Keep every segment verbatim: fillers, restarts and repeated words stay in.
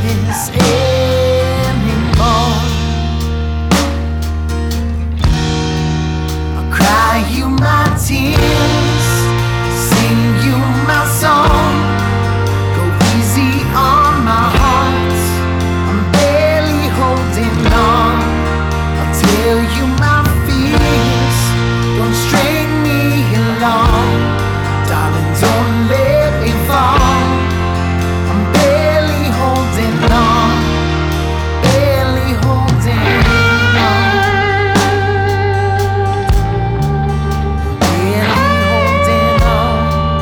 this anymore. I'll cry you my tears, sing you my song, go easy on my heart, I'm barely holding on. I'll tell you my fears, don't string me along, darling, don't let me fall. I'm barely holding on, barely holding on, barely holding on.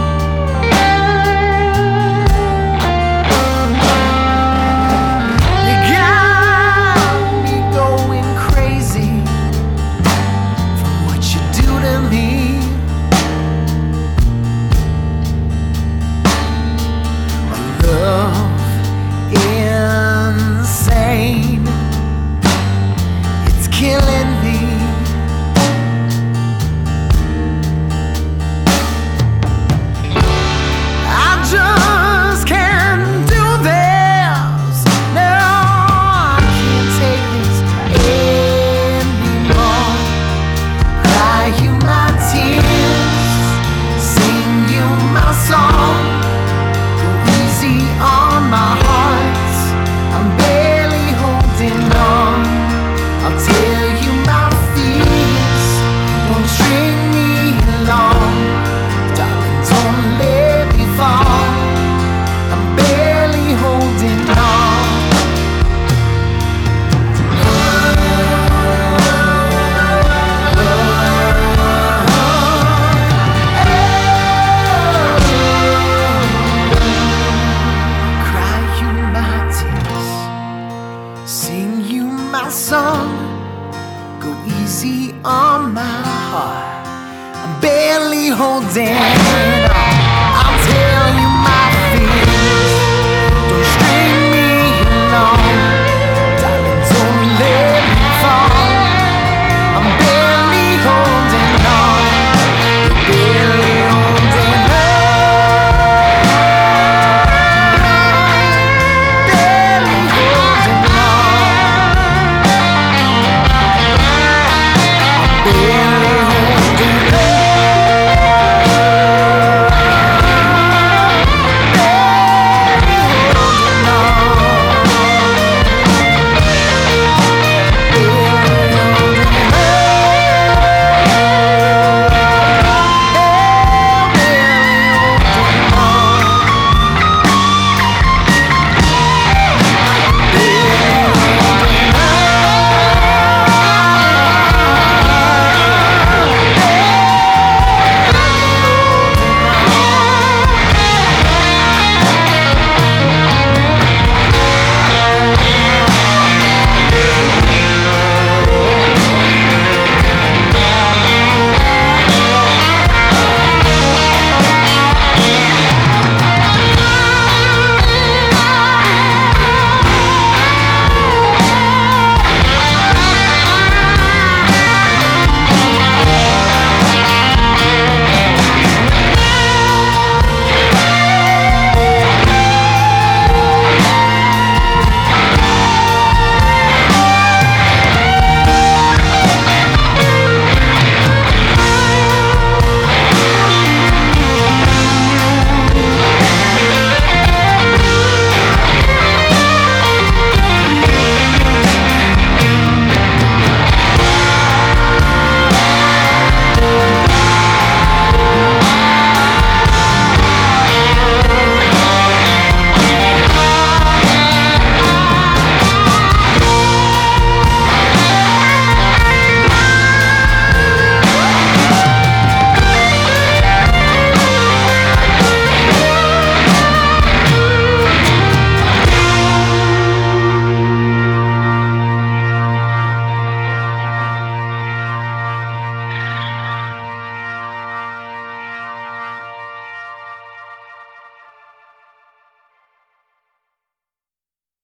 You got me going crazy from what you do to me. Love insane, it's killing me. I just can't do this. No, I can't take this anymore. Cry you my tears, sing you my song, on my heart, I'm barely holding on. I'll tell you my fears, don't string me along, darling, don't let me fall. I'm barely holding on. Sing you my song, go easy on my heart, I'm barely holding on.